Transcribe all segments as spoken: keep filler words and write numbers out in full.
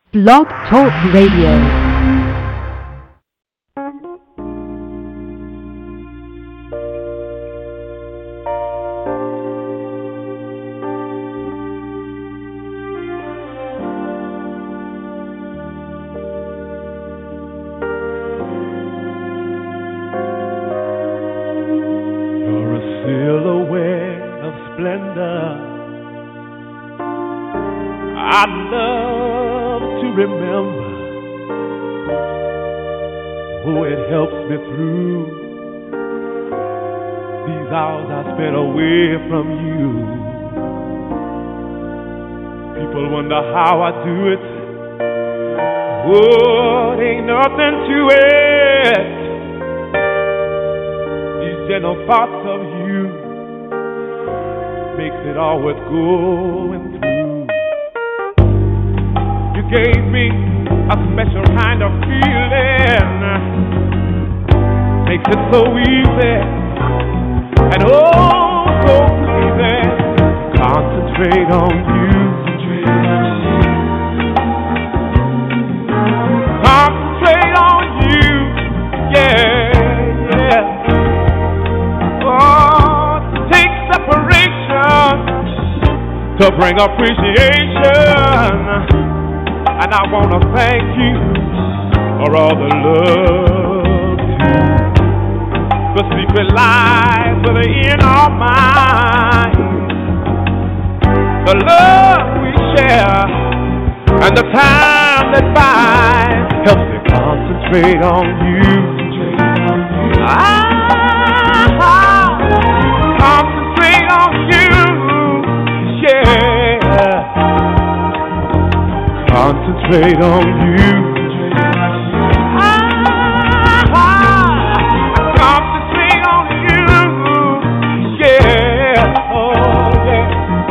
Blog Talk Radio. How I do it, oh, it ain't nothing to it. These gentle thoughts of you makes it all worth going through. You gave me a special kind of feeling, makes it so easy and oh, so easy to concentrate on you. Concentrate on you, yeah, yeah. Oh, take separation to bring appreciation, and I want to thank you for all the love, the secret lies within our minds, the love we share, and the time that binds helps me concentrate on you. Ah, concentrate on you, yeah. Concentrate on you. Ah, concentrate on you, yeah. Oh, yeah.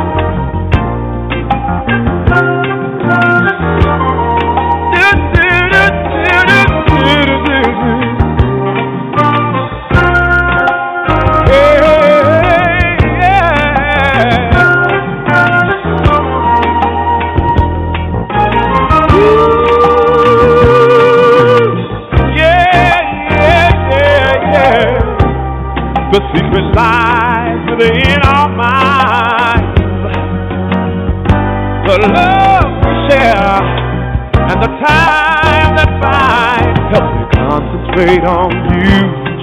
The secret lies within our minds, the love we share, and the time that binds helps me concentrate on you.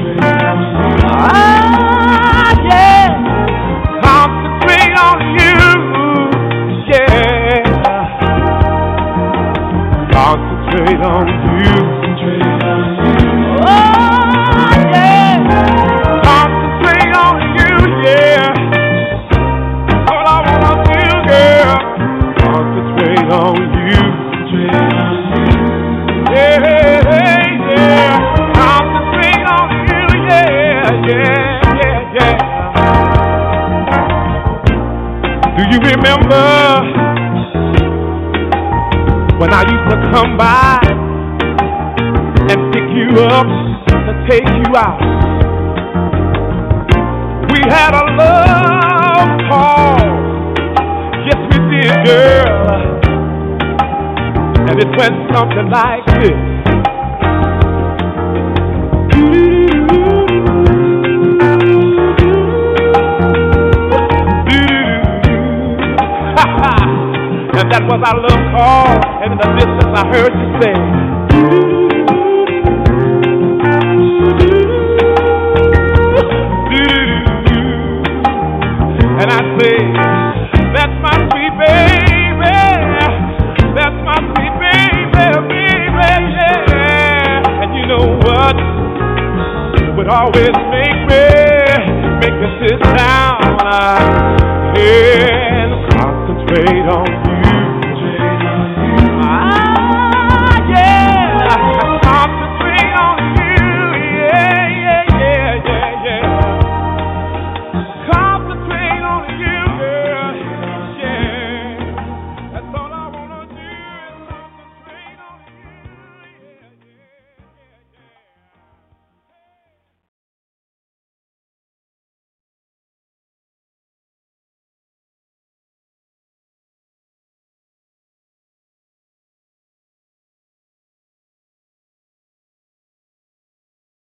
Ah, yeah, concentrate on you, yeah, concentrate on you. Oh, yeah. Concentrate on you, yeah. All I wanna do, girl, concentrate on you. Yeah, yeah. Concentrate on you, yeah, yeah, yeah, yeah. Do you remember when I used to come by and pick you up to take you out? We had a love call, yes we did, girl, and it went something like this. And that was our love call, and in the distance I heard you say, and I say, that's my sweet baby, that's my sweet baby, baby, yeah. And you know what would always make me, make me sit down uh, and concentrate on you.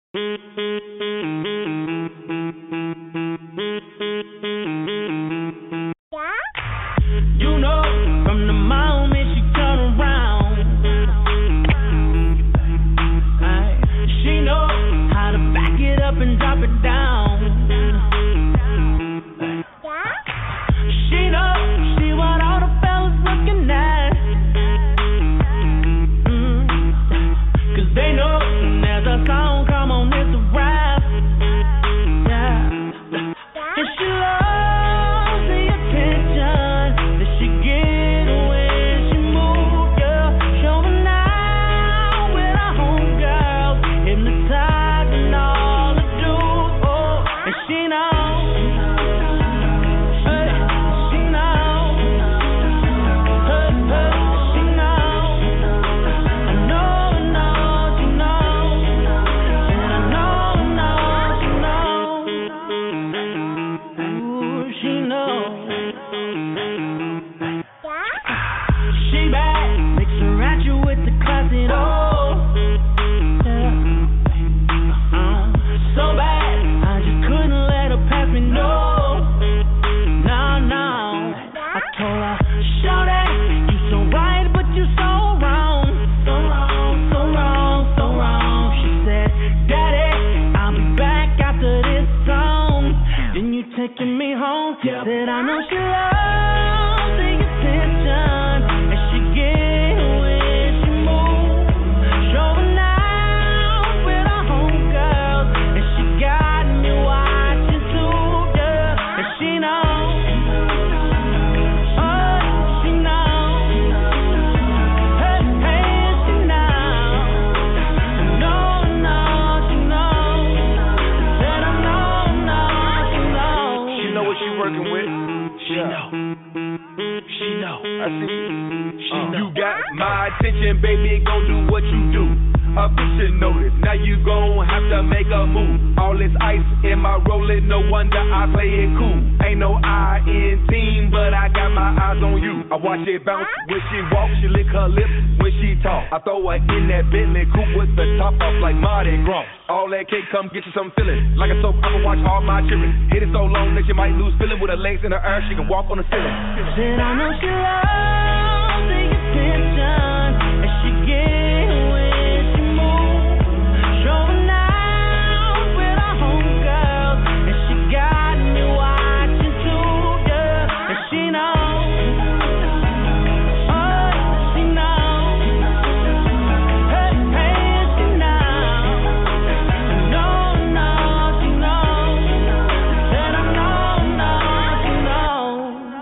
You know, from the moment she turn around, aye, she know how to back it up and drop it down. She know, she what all the fellas looking at. Mm. Cause they know there's a song, come on, it's a rap. Yeah. And she loves the attention that she get when she move, yeah. Showing out with her homegirls, hypnotizing all the dudes, oh. And she knows, hey, she knows, hey, hey, she knows. I know, I know, she knows, and I know, I know, she knows. Ooh, she knows. She bad, makes her at you with the classy oh. Yeah. Uh, so bad, I just couldn't let her pass me, no. No, no. I told her, shout it, you so right, but you so wrong. So wrong, so wrong, so wrong. She said, Daddy, I'll be back after this song. Then you taking me home. Yep. Said I know she loves the attention and she get when she move. Showing out with her homegirls and she got me watching too, yeah. And she knows, oh, she knows, hey, hey, she knows. No, no, she knows. Said I know, no, she knows. She know what she working with. She know. She know. I see. She Uh. know. You got my attention, baby. Go do what you do. A picture notice. Now you gon' have to make a move. All this ice in my rolling, no wonder I play it cool. Ain't no I in team, but I got my eyes on you. I watch it bounce when she walk, she lick her lips when she talk. I throw her in that Bentley coupe with the top off like Mardi Gras. All that cake come get you some feeling. Like a soap opera, watch all my children. Hit it so long that she might lose feeling. With her legs in her air, she can walk on the ceiling. Said I know she loves the attention and she get when she move. Showing out with her homegirls and she got me watching too, yeah. And she knows, oh, she knows, hey, hey, she knows. No, no, she knows. Said I know, no, she knows.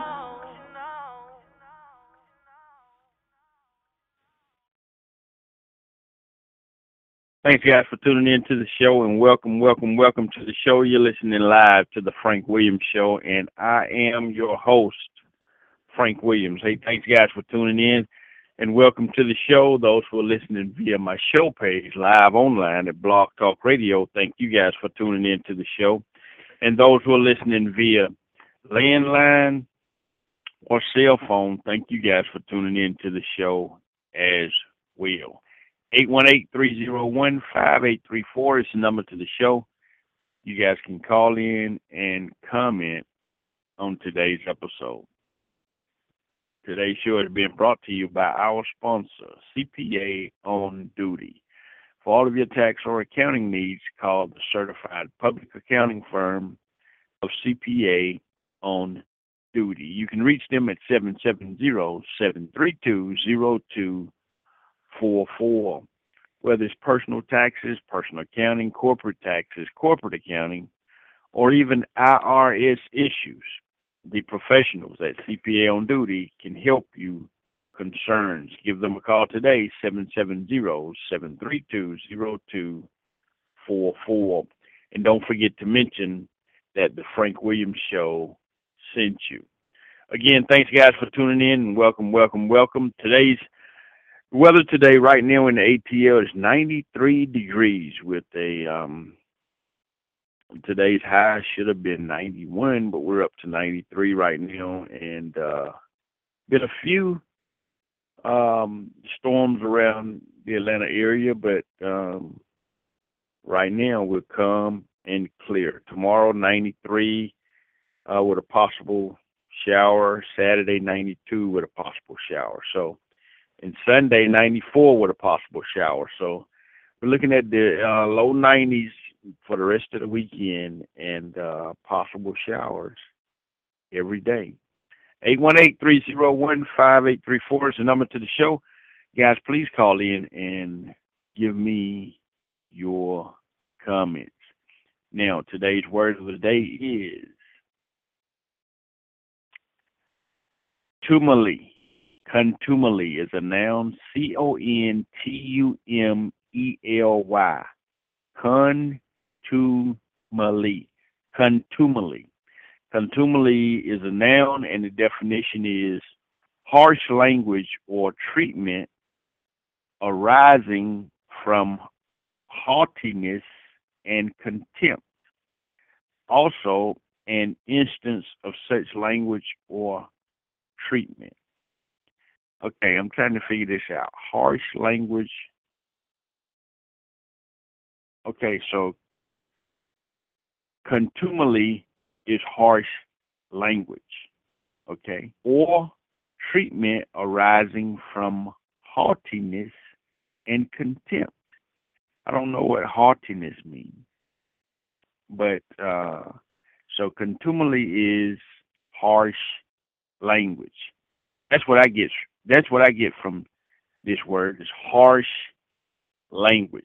Thanks, guys, for tuning in to the show, and welcome, welcome, welcome to the show. You're listening live to the Frank Williams Show, and I am your host, Frank Williams. Hey, thanks, guys, for tuning in, and welcome to the show. Those who are listening via my show page, live online at Blog Talk Radio, thank you guys for tuning in to the show. And those who are listening via landline or cell phone, thank you guys for tuning in to the show as well. eight one eight, three zero one, five eight three four is the number to the show. You guys can call in and comment on today's episode. Today's show is being brought to you by our sponsor, C P A On Duty. For all of your tax or accounting needs, call the certified public accounting firm of C P A On Duty. You can reach them at seven seven zero, seven three two, zero two four four. Whether it's personal taxes, personal accounting, corporate taxes, corporate accounting, or even I R S issues, the professionals at C P A On Duty can help you concerns. Give them a call today, seven seven zero, seven three two, zero two four four. And don't forget to mention that the Frank Williams Show sent you. Again, thanks, guys, for tuning in, and welcome, welcome, welcome. Today's weather today, right now in the A T L, is ninety-three degrees with a, um, today's high should have been ninety-one, but we're up to ninety-three right now, and uh, been a few um, storms around the Atlanta area, but um, right now we're calm and clear. Tomorrow, ninety-three uh, with a possible shower. Saturday, ninety-two with a possible shower. So, and Sunday, ninety-four with a possible shower. So, we're looking at the uh, low nineties for the rest of the weekend and uh, possible showers every day. eight one eight, three oh one, five eight three four is the number to the show. Guys, please call in and give me your comments. Now, today's word of the day is contumely. Contumely is a noun, C O N T U M E L Y. Contumely. Contumely. Contumely is a noun, and the definition is harsh language or treatment arising from haughtiness and contempt. Also, an instance of such language or treatment. Okay, I'm trying to figure this out. Harsh language. Okay, so contumely is harsh language. Okay, or treatment arising from haughtiness and contempt. I don't know what haughtiness means, but uh, so contumely is harsh language. That's what I get. That's what I get from this word. Is harsh language.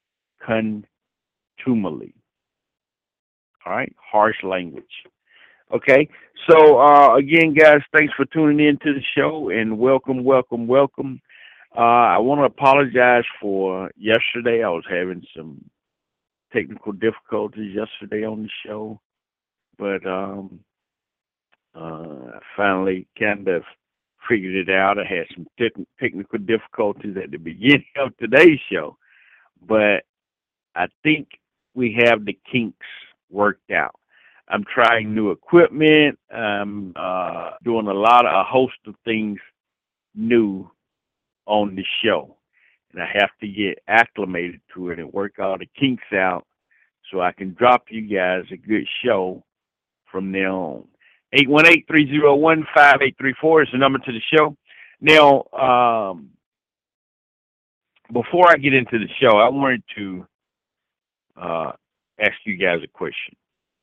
Contumely. All right, harsh language. Okay, so uh, again, guys, thanks for tuning in to the show, and welcome, welcome, welcome. Uh, I want to apologize for yesterday. I was having some technical difficulties yesterday on the show, but um, uh, I finally kind of figured it out. I had some te- technical difficulties at the beginning of today's show, but I think we have the kinks worked out. I'm trying new equipment. I'm uh, doing a lot of a host of things new on the show, and I have to get acclimated to it and work all the kinks out so I can drop you guys a good show from now on. eight one eight, three oh one, five eight three four is the number to the show. Now, um, before I get into the show, I wanted to uh, ask you guys a question.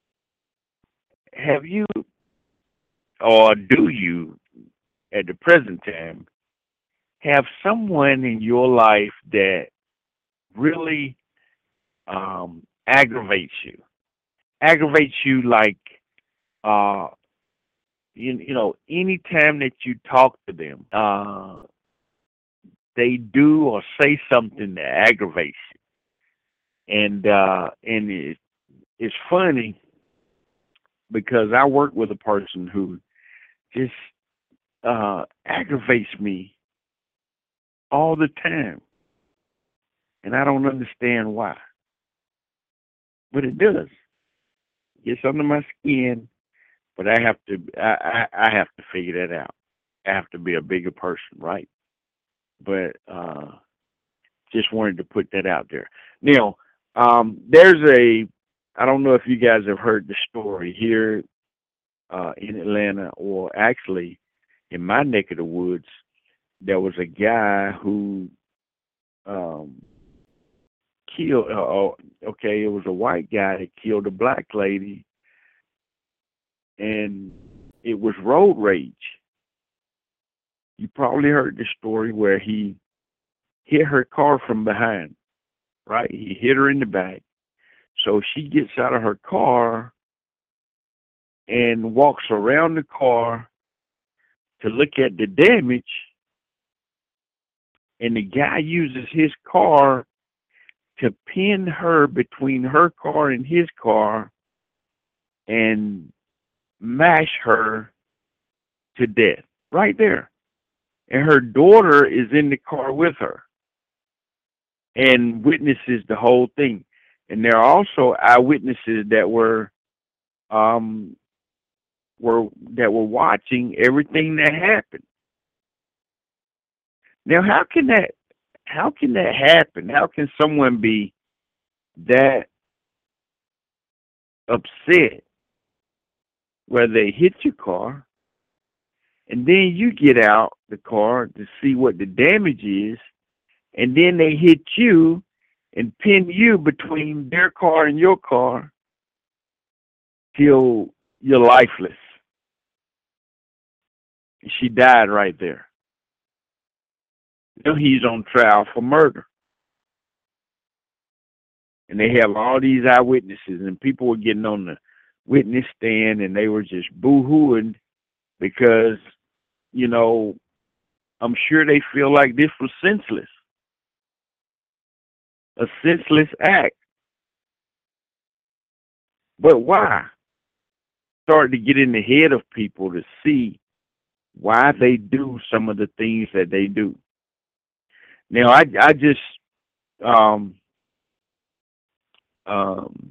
Have you, or do you, at the present time, have someone in your life that really um, aggravates you? Aggravates you like, uh, you, you know, anytime that you talk to them, uh, they do or say something that aggravates you. And, uh, and it, it's funny because I work with a person who just uh, aggravates me all the time, and I don't understand why. But it does. It gets under my skin, but I have to. I, I, I have to figure that out. I have to be a bigger person, right? But uh, just wanted to put that out there. Now, um, there's a. I don't know if you guys have heard the story here uh, in Atlanta, or actually in my neck of the woods. There was a guy who um, killed, uh, okay, it was a white guy that killed a black lady, and it was road rage. You probably heard the story where he hit her car from behind, right? He hit her in the back. So she gets out of her car and walks around the car to look at the damage, and the guy uses his car to pin her between her car and his car and mash her to death right there. And her daughter is in the car with her and witnesses the whole thing. And there are also eyewitnesses that were um, were that were watching everything that happened. Now, how can that how can that happen? How can someone be that upset where they hit your car, and then you get out the car to see what the damage is, and then they hit you and pin you between their car and your car till you're lifeless. She died right there. Now he's on trial for murder. And they have all these eyewitnesses, and people were getting on the witness stand, and they were just boo-hooing because, you know, I'm sure they feel like this was senseless. A senseless act. But why? Started to get in the head of people to see why they do some of the things that they do. Now, I, I just um, um,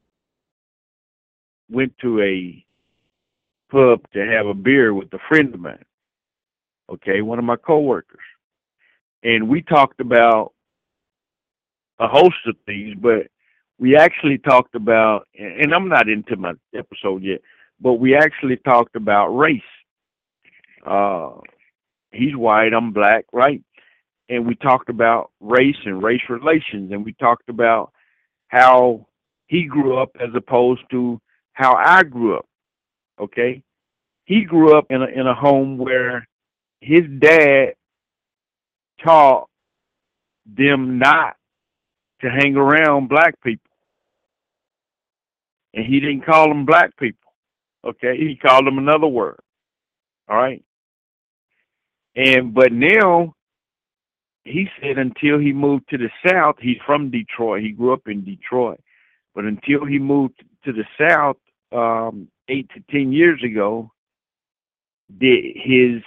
went to a pub to have a beer with a friend of mine, okay, one of my coworkers. And we talked about a host of things, but we actually talked about, and I'm not into my episode yet, but we actually talked about race. Uh, he's white, I'm black, right? And we talked about race and race relations, and we talked about how he grew up as opposed to how I grew up, okay? He grew up in a, in a home where his dad taught them not to hang around black people. And he didn't call them black people, okay? He called them another word, all right? And but now, he said until he moved to the South, he's from Detroit. He grew up in Detroit. But until he moved to the South um, eight to ten years ago, did his,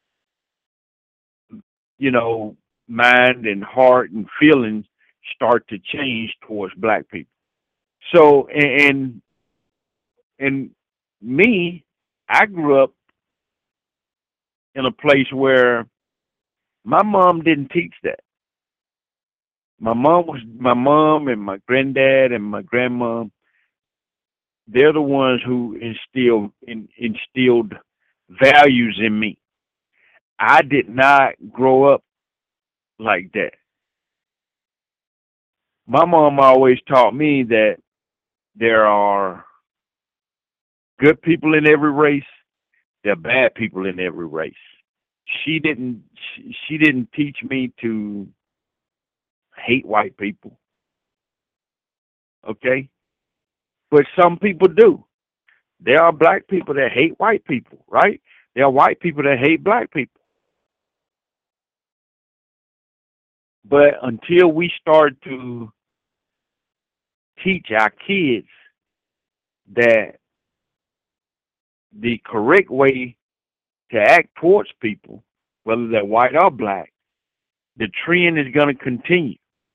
you know, mind and heart and feelings start to change towards black people. So, and and me, I grew up in a place where my mom didn't teach that. My mom was my mom and my granddad and my grandma. They're the ones who instilled in, instilled values in me. I did not grow up like that. My mom always taught me that there are good people in every race, there are bad people in every race. She didn't she, she didn't teach me to hate white people. Okay? But some people do. There are black people that hate white people, right? There are white people that hate black people. But until we start to teach our kids that the correct way to act towards people, whether they're white or black, the trend is going to continue.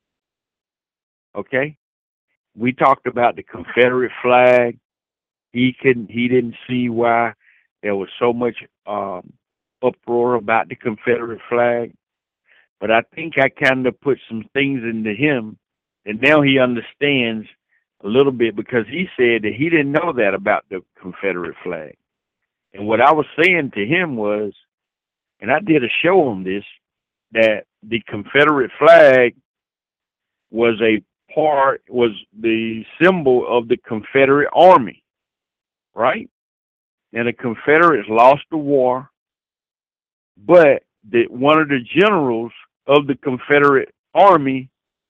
Okay? We talked about the Confederate flag. He couldn't, he didn't see why there was so much um, uproar about the Confederate flag. But I think I kind of put some things into him, and now he understands a little bit because he said that he didn't know that about the Confederate flag. And what I was saying to him was, and I did a show on this, that the Confederate flag was a part, was the symbol of the Confederate Army, right? And the Confederates lost the war, but the, one of the generals of the Confederate Army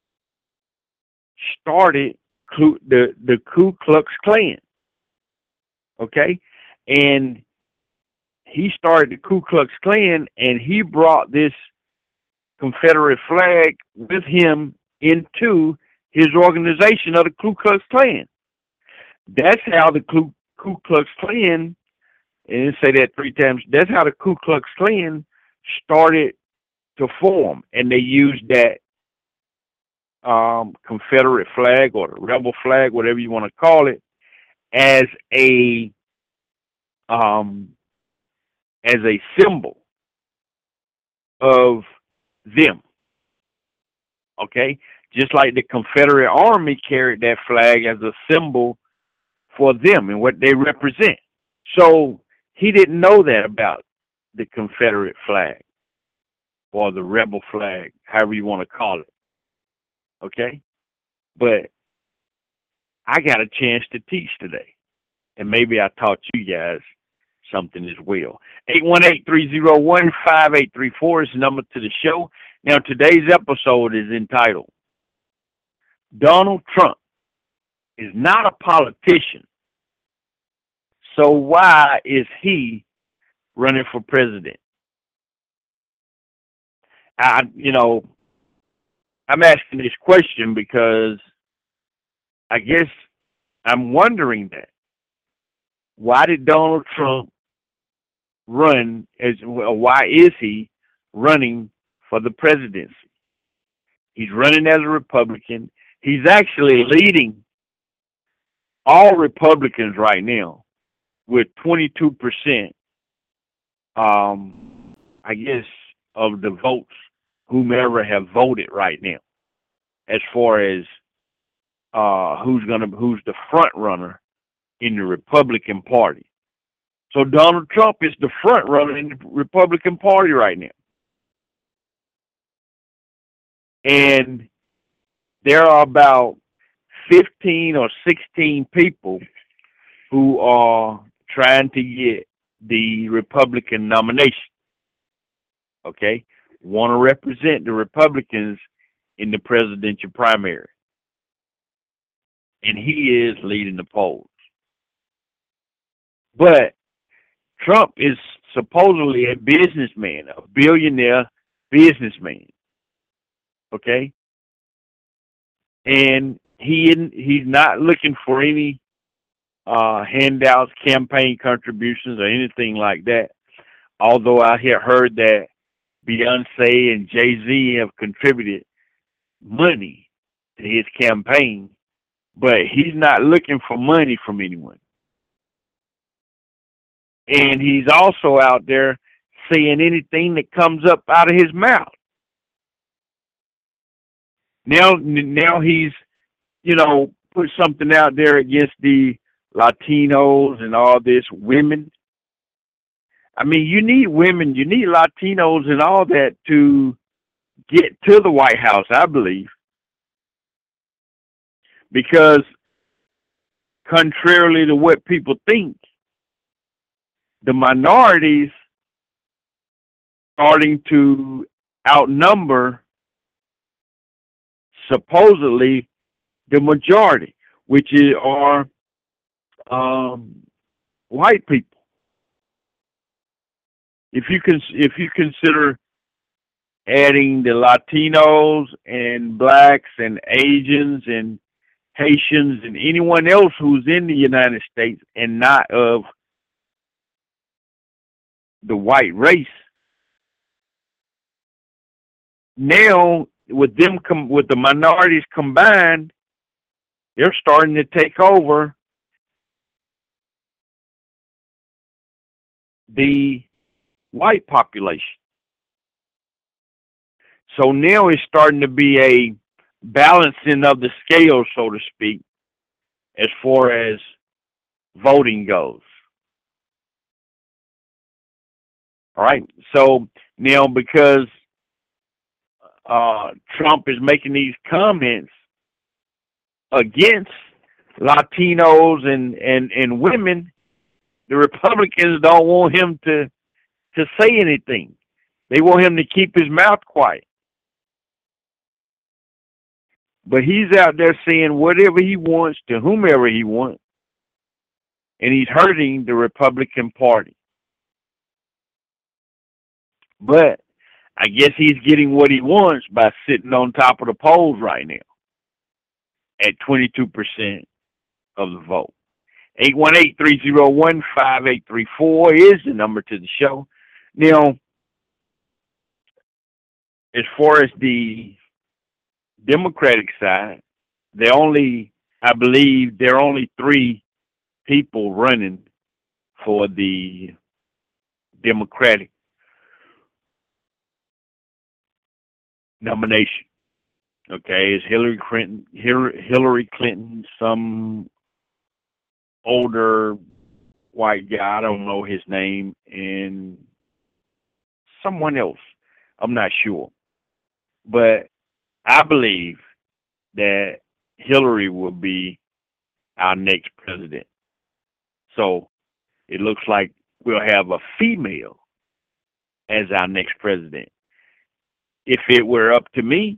started Ku, the, the Ku Klux Klan, okay? And he started the Ku Klux Klan, and he brought this Confederate flag with him into his organization of the Ku Klux Klan. That's how the Ku, Ku Klux Klan, and say that three times, that's how the Ku Klux Klan started to form. And they used that um, Confederate flag or the rebel flag, whatever you want to call it, as a um, as a symbol of them, okay? just like the Confederate Army carried that flag as a symbol for them and what they represent. So he didn't know that about the Confederate flag or the rebel flag, however you want to call it. Okay? But I got a chance to teach today, and maybe I taught you guys something as well. eight one eight, three oh one, five eight three four is the number to the show. Now, today's episode is entitled, Donald Trump is not a politician, so why is he running for president? I, you know, I'm asking this question because I guess I'm wondering that. Why did Donald Trump run as well? Why is he running for the presidency? He's running as a Republican. He's actually leading all Republicans right now with twenty-two percent, um, I guess, of the votes, whomever have voted right now, as far as uh, who's gonna who's the front runner in the Republican Party. So Donald Trump is the front runner in the Republican Party right now. And there are about fifteen or sixteen people who are trying to get the Republican nomination. Okay? Want to represent the Republicans in the presidential primary. And he is leading the polls. But Trump is supposedly a businessman, a billionaire businessman. Okay? And he isn't, he's not looking for any uh, handouts, campaign contributions, or anything like that. Although I have heard that Beyonce and Jay-Z have contributed money to his campaign, but he's not looking for money from anyone. And he's also out there saying anything that comes up out of his mouth. Now, now he's, you know, put something out there against the Latinos and all this, women. I mean, you need women, you need Latinos and all that to get to the White House, I believe. Because contrarily to what people think, the minorities starting to outnumber supposedly the majority, which is, are um, white people. If you can, if you consider adding the Latinos and blacks and Asians and Haitians and anyone else who's in the United States and not of the white race, now with them com- with the minorities combined, they're starting to take over the white population. So now it's starting to be a balancing of the scale, so to speak, as far as voting goes. All right. So now, because uh, Trump is making these comments against Latinos and, and, and women, the Republicans don't want him to to say anything. They want him to keep his mouth quiet. But he's out there saying whatever he wants to whomever he wants, and he's hurting the Republican Party. But I guess he's getting what he wants by sitting on top of the polls right now at twenty-two percent of the vote. eight one eight, three oh one, five eight three four is the number to the show. Now, as far as the Democratic side, there only, I believe, there are only three people running for the Democratic nomination. Okay, is Hillary Clinton Hillary Clinton some older white guy? I don't know his name, and someone else. I'm not sure, but I believe that Hillary will be our next president. So it looks like we'll have a female as our next president. If it were up to me,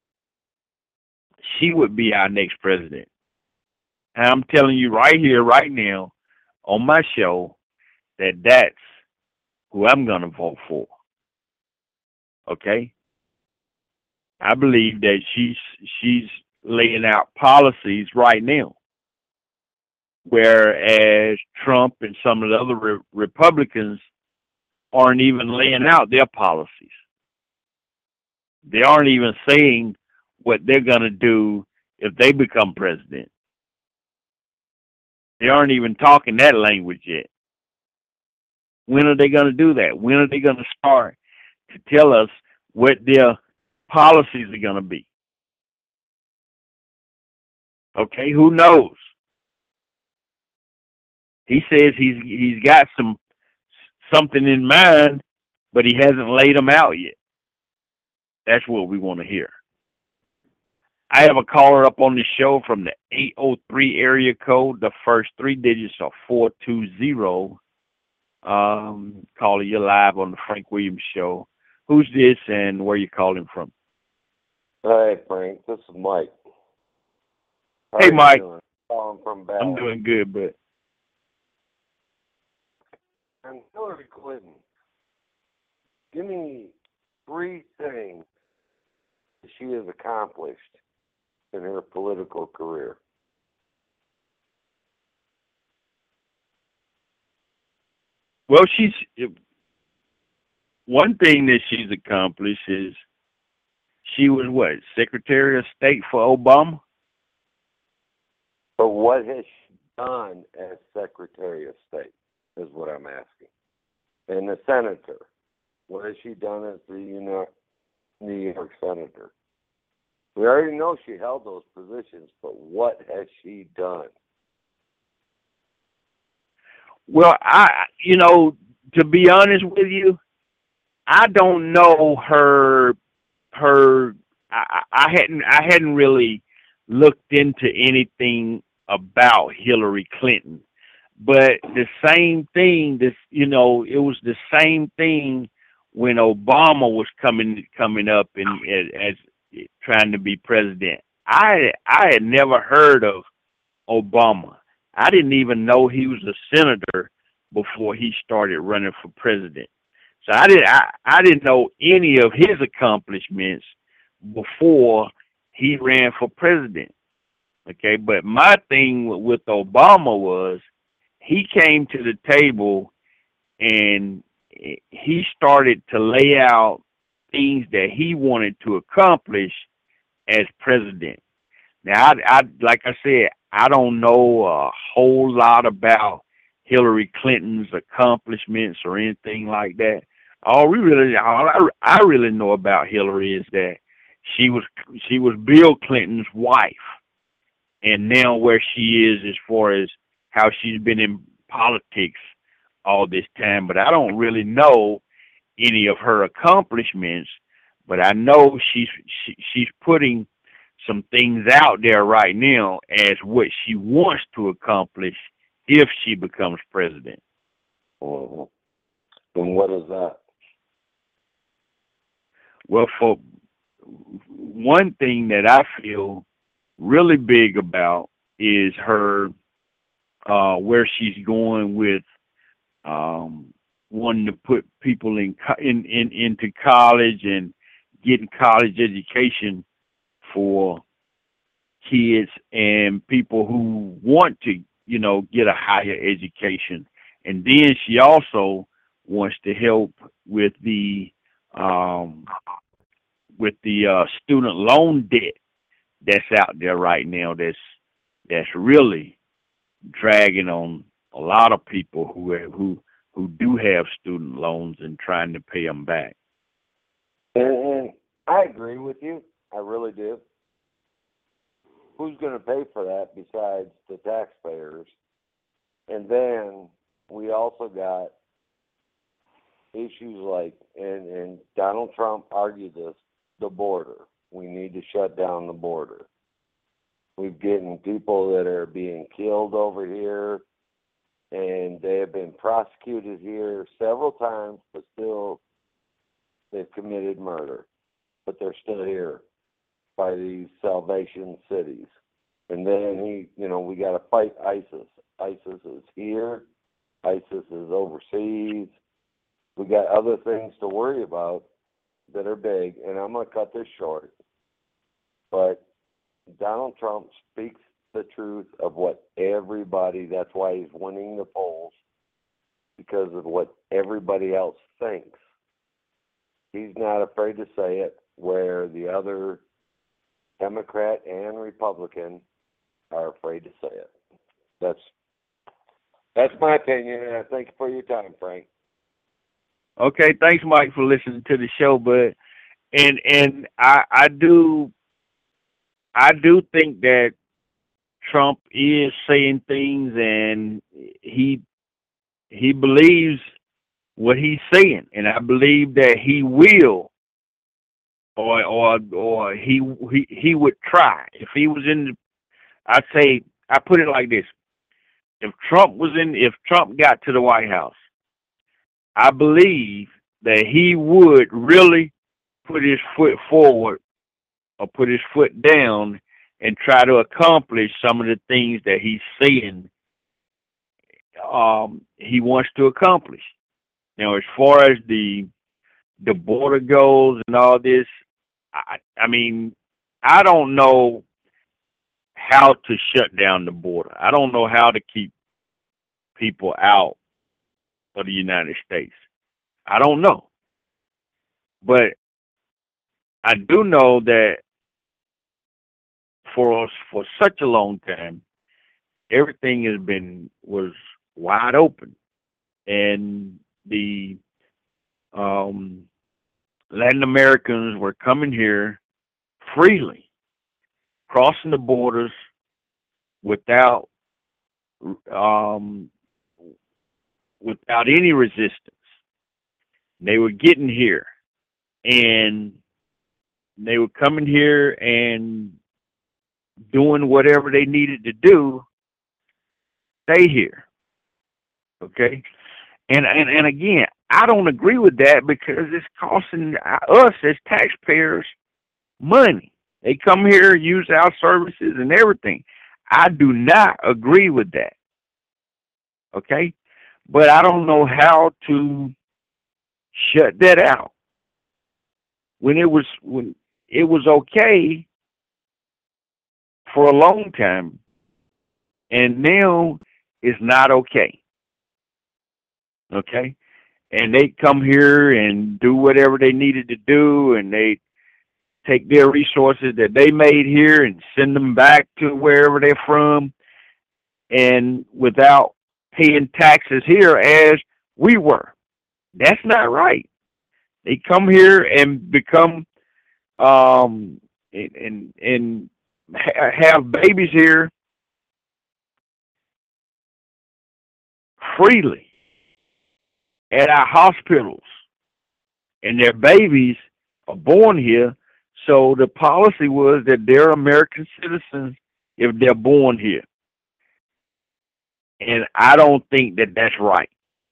she would be our next president. And I'm telling you right here, right now, on my show, that that's who I'm going to vote for. Okay? I believe that she's she's laying out policies right now, whereas Trump and some of the other re- Republicans aren't even laying out their policies. They aren't even saying what they're going to do if they become president. They aren't even talking that language yet. When are they going to do that? When are they going to start to tell us what their policies are going to be? Okay, who knows? He says he's he's got some something in mind, but he hasn't laid them out yet. That's what we want to hear. I have a caller up on the show from the eight oh three area code. The first three digits are four two zero. Um, calling you live on the Frank Williams Show. Who's this and where you calling from? Hey, Frank. This is Mike. How Hey, Mike. Doing? Calling from Dallas. I'm doing good, but And Hillary Clinton, give me three things that she has accomplished in her political career. well, she's one thing that she's accomplished is she was what, Secretary of State for Obama? But what has she done as Secretary of State is what I'm asking. And the senator, what has she done as the New York senator? We already know she held those positions, but what has she done? Well, I, you know, to be honest with you, I don't know her. Her, I, I hadn't, I hadn't really looked into anything about Hillary Clinton, but the same thing. This, you know, it was the same thing when Obama was coming coming up and as, as trying to be president. I, I had never heard of Obama. I didn't even know he was a senator before he started running for president. So I didn't I, I didn't know any of his accomplishments before he ran for president. Okay, but my thing with Obama was he came to the table and he started to lay out things that he wanted to accomplish as president. Now, I, I like I said, I don't know a whole lot about Hillary Clinton's accomplishments or anything like that. All we really, all I, I really know about Hillary is that she was she was Bill Clinton's wife, and now where she is as far as how she's been in politics all this time. But I don't really know any of her accomplishments. But I know she's she, she's putting some things out there right now as what she wants to accomplish if she becomes president. Mm-hmm. And what is that? Well, for one thing that I feel really big about is her, uh, where she's going with um, wanting to put people in, in, in into college and getting college education for kids and people who want to, you know, get a higher education. And then she also wants to help with the um, with the uh, student loan debt that's out there right now. That's that's really dragging on a lot of people who have, who who do have student loans and trying to pay them back. And, and I agree with you. I really do. Who's going to pay for that besides the taxpayers? And then we also got issues like, and, and Donald Trump argued this, the border. We need to shut down the border. We've getting people that are being killed over here, and they have been prosecuted here several times, but still they've committed murder. But they're still here by these salvation cities. And then he, you know, we got to fight ISIS. ISIS is here. ISIS is overseas. We got other things to worry about that are big, and I'm going to cut this short. But Donald Trump speaks the truth of what everybody, that's why he's winning the polls, because of what everybody else thinks. He's not afraid to say it, where the other Democrat and Republican are afraid to say it. That's that's my opinion, and I thank you for your time, Frank. Okay, thanks, Mike, for listening to the show. But and and I I do I do think that Trump is saying things, and he he believes what he's saying, and I believe that he will, or or or he he he would try if he was in the. I'd say I put it like this: if Trump was in, if Trump got to the White House, I believe that he would really put his foot forward or put his foot down and try to accomplish some of the things that he's saying um, he wants to accomplish. Now, as far as the the border goes and all this, I, I mean, I don't know how to shut down the border. I don't know how to keep people out of the United States. I don't know. But I do know that for us, for such a long time, everything has been, was wide open. And the um, Latin Americans were coming here freely, crossing the borders without um, without any resistance. They were getting here, and they were coming here and doing whatever they needed to do. Stay here, okay? And and and again, I don't agree with that because it's costing us as taxpayers money. They come here, use our services and everything. I do not agree with that, okay? But I don't know how to shut that out. When it was when it was okay for a long time, and now it's not okay. Okay? And they come here and do whatever they needed to do, and they take their resources that they made here and send them back to wherever they're from, and without paying taxes here as we were. That's not right. They come here and become um and and, and ha- have babies here freely at our hospitals, and their babies are born here. So the policy was that they're American citizens if they're born here. And I don't think that that's right.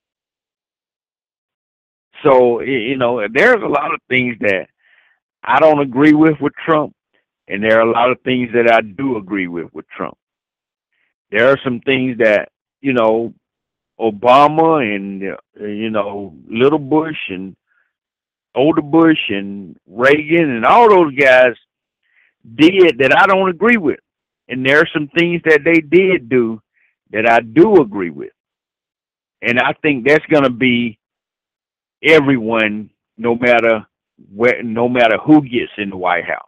So, you know, there's a lot of things that I don't agree with with Trump, and there are a lot of things that I do agree with with Trump. There are some things that, you know, Obama and, uh, you know, Little Bush and Older Bush and Reagan and all those guys did that I don't agree with. And there are some things that they did do that I do agree with. And I think that's going to be everyone, no matter where, no matter who gets in the White House.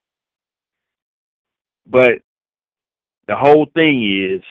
But the whole thing is,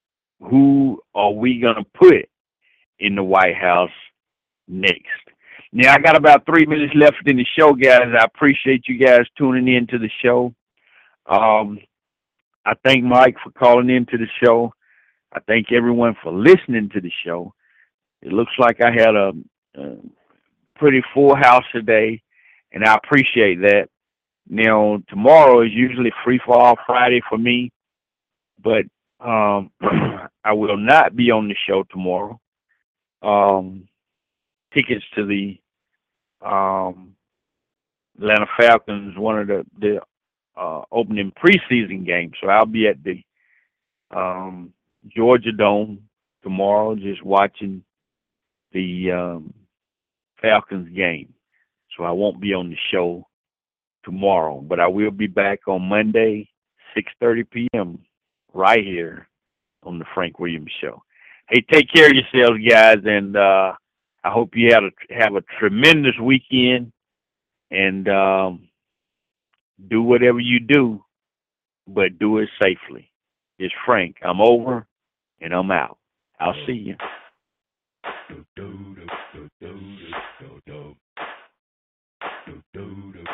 who are we going to put in the White House next? Now, I got about three minutes left in the show, guys. I appreciate you guys tuning in to the show. Um, I thank Mike for calling into the show. I thank everyone for listening to the show. It looks like I had a, a pretty full house today, and I appreciate that. Now, tomorrow is usually free-for-all Friday for me, but um, I will not be on the show tomorrow. Um, tickets to the um, Atlanta Falcons, one of the, the uh, opening preseason games, so I'll be at the um, Georgia Dome tomorrow just watching the um, Falcons game. So I won't be on the show tomorrow, but I will be back on Monday, six thirty p.m. right here on the Frank Williams Show. Hey, take care of yourselves, guys, and uh, I hope you have a, have a tremendous weekend, and um, do whatever you do, but do it safely. It's Frank. I'm over, and I'm out. I'll see you. Do, do, do, do, do, do, do. Do, do, do.